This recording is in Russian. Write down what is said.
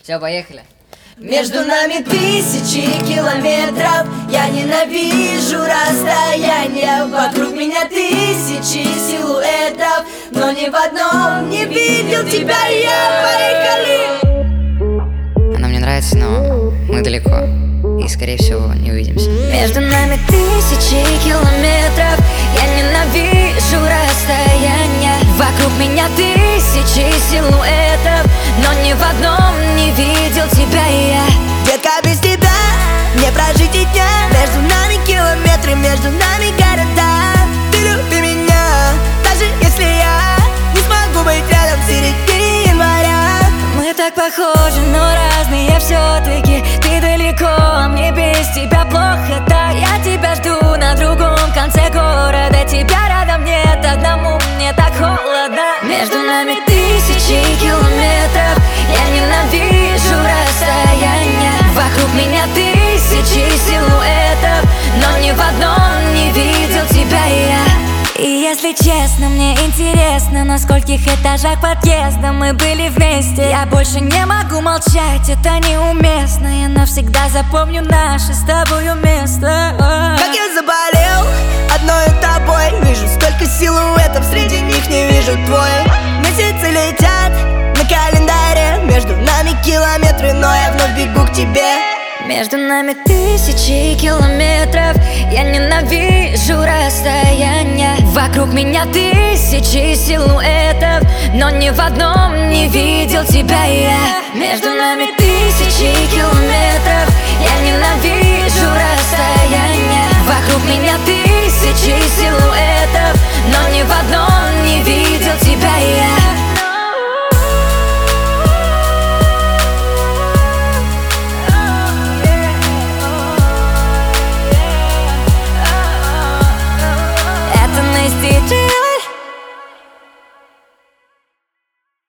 Все, поехали. Между нами тысячи километров, я ненавижу расстояние. Вокруг меня тысячи силуэтов, но ни в одном не видел тебя я. Поехали! Она мне нравится, но мы далеко и, скорее всего, не увидимся. Между нами тысячи километров, я ненавижу расстояние. Вокруг меня тысячи силуэтов, но ни в одном не видел тебя я. Детка, без тебя не прожить и дня. Между нами километры, между нами города. Ты люби меня, даже если я не смогу быть рядом в середине января. Мы так похожи, но разные все-таки. Ты далеко, а мне без тебя плохо так. Я тебя жду на другом конце города. Тебя рядом нет, одному мне так холодно. Между нами тысячи километров, я ненавижу расстояние. Вокруг меня тысячи силуэтов, но ни в одном не видел тебя я. И если честно, мне интересно, на скольких этажах подъезда мы были вместе. Я больше не могу молчать, это неуместно. Я навсегда запомню наше с тобою место. Как я заболел одной тобой. Вижу столько силуэтов, среди них не вижу твой. Месяцы летят на календаре, между нами километры, но я вновь бегу к тебе. Между нами тысячи километров, я ненавижу расстояние. Вокруг меня тысячи силуэтов, но ни в одном не видел тебя я. Между нами тысячи километров, я ненавижу расстояние. Вокруг меня тысячи силуэтов, но ни в одном